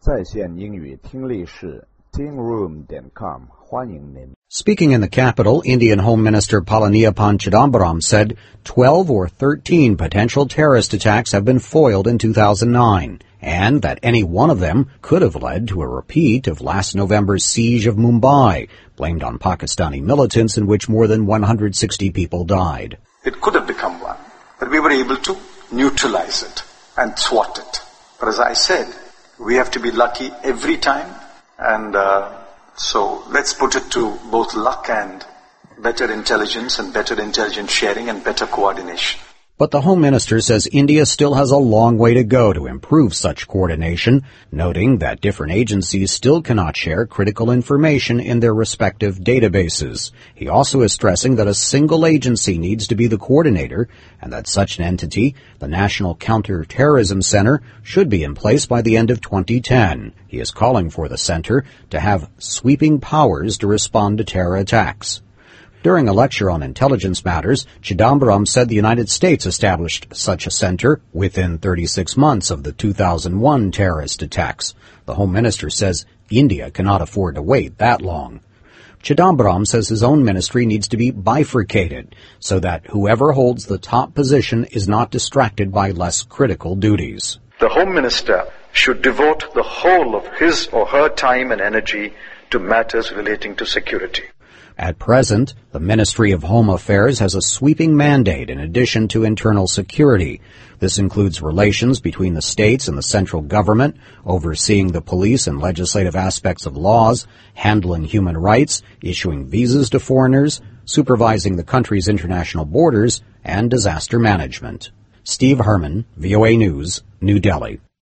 在线英语听力室 tingroom.com 欢迎您。 Speaking in the capital, Indian Home Minister Palaniappan Chidambaram said 12 or 13 potential terrorist attacks have been foiled in 2009, and that any one of them could have led to a repeat of last November's siege of Mumbai, blamed on Pakistani militants in which more than 160 people died. It could have become one, but we were able to neutralize it and thwart it. But as I said, we have to be lucky every time, and so let's put it to both luck and better intelligence and better intelligence sharing and better coordination. But the Home Minister says India still has a long way to go to improve such coordination, noting that different agencies still cannot share critical information in their respective databases. He also is stressing that a single agency needs to be the coordinator and that such an entity, the National Counter-Terrorism Center, should be in place by the end of 2010. He is calling for the center to have sweeping powers to respond to terror attacks. During a lecture on intelligence matters, Chidambaram said the United States established such a center within 36 months of the 2001 terrorist attacks. The Home Minister says India cannot afford to wait that long. Chidambaram says his own ministry needs to be bifurcated so that whoever holds the top position is not distracted by less critical duties. The Home Minister should devote the whole of his or her time and energy to matters relating to security. At present, the Ministry of Home Affairs has a sweeping mandate in addition to internal security. This includes relations between the states and the central government, overseeing the police and legislative aspects of laws, handling human rights, issuing visas to foreigners, supervising the country's international borders, and disaster management. Steve Herman, VOA News, New Delhi.